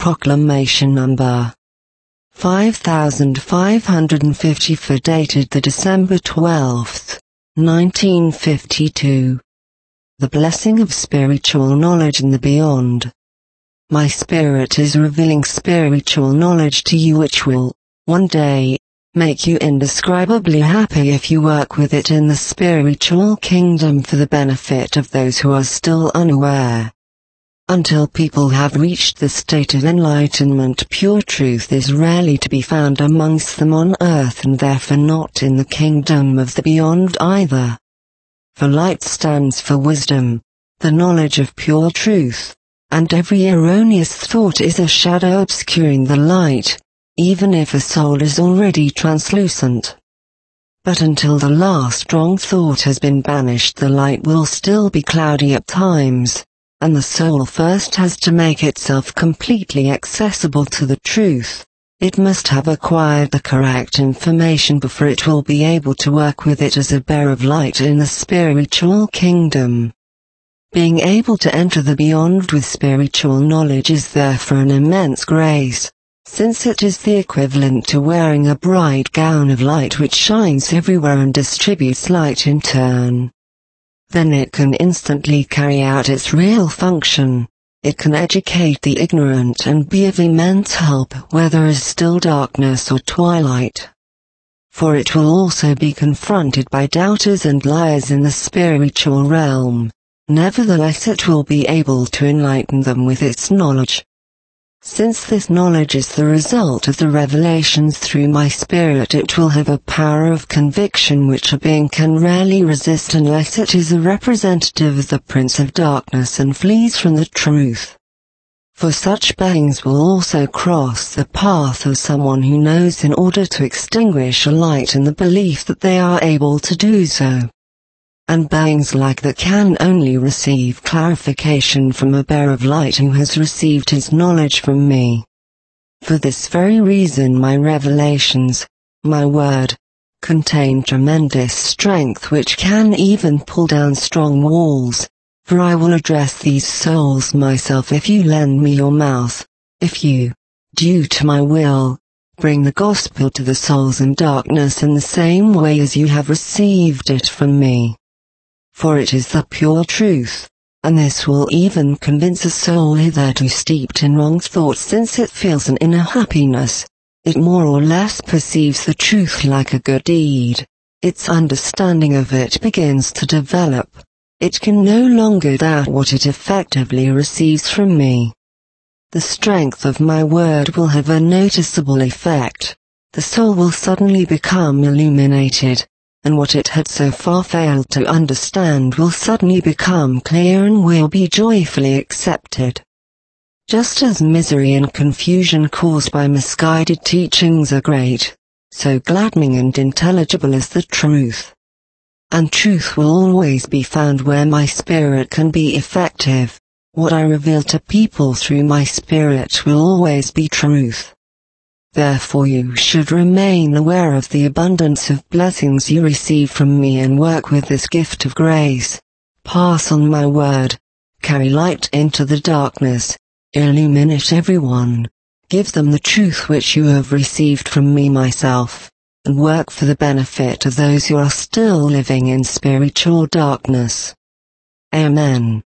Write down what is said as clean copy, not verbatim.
Proclamation Number 5554 dated the December 12th, 1952. The blessing of spiritual knowledge in the beyond. My spirit is revealing spiritual knowledge to you which will, one day, make you indescribably happy if you work with it in the spiritual kingdom for the benefit of those who are still unaware. Until people have reached the state of enlightenment, pure truth is rarely to be found amongst them on earth and therefore not in the kingdom of the beyond either. For light stands for wisdom, the knowledge of pure truth, and every erroneous thought is a shadow obscuring the light, even if a soul is already translucent. But until the last wrong thought has been banished, the light will still be cloudy at times, and the soul first has to make itself completely accessible to the truth. It must have acquired the correct information before it will be able to work with it as a bearer of light in the spiritual kingdom. Being able to enter the beyond with spiritual knowledge is therefore an immense grace, since it is the equivalent to wearing a bright gown of light which shines everywhere and distributes light in turn. Then it can instantly carry out its real function. It can educate the ignorant and be of immense help where there is still darkness or twilight. For it will also be confronted by doubters and liars in the spiritual realm. Nevertheless, it will be able to enlighten them with its knowledge. Since this knowledge is the result of the revelations through my spirit, it will have a power of conviction which a being can rarely resist unless it is a representative of the Prince of Darkness and flees from the truth. For such beings will also cross the path of someone who knows in order to extinguish a light in the belief that they are able to do so. And beings like that can only receive clarification from a bearer of light who has received his knowledge from me. For this very reason my revelations, my word, contain tremendous strength which can even pull down strong walls, for I will address these souls myself if you lend me your mouth, if you, due to my will, bring the gospel to the souls in darkness in the same way as you have received it from me. For it is the pure truth, and this will even convince a soul hitherto steeped in wrong thoughts, since it feels an inner happiness. It more or less perceives the truth like a good deed. Its understanding of it begins to develop. It can no longer doubt what it effectively receives from me. The strength of my word will have a noticeable effect. The soul will suddenly become illuminated, and what it had so far failed to understand will suddenly become clear and will be joyfully accepted. Just as misery and confusion caused by misguided teachings are great, so gladdening and intelligible is the truth. And truth will always be found where my spirit can be effective. What I reveal to people through my spirit will always be truth. Therefore you should remain aware of the abundance of blessings you receive from me and work with this gift of grace. Pass on my word. Carry light into the darkness. Illuminate everyone. Give them the truth which you have received from me myself, and work for the benefit of those who are still living in spiritual darkness. Amen.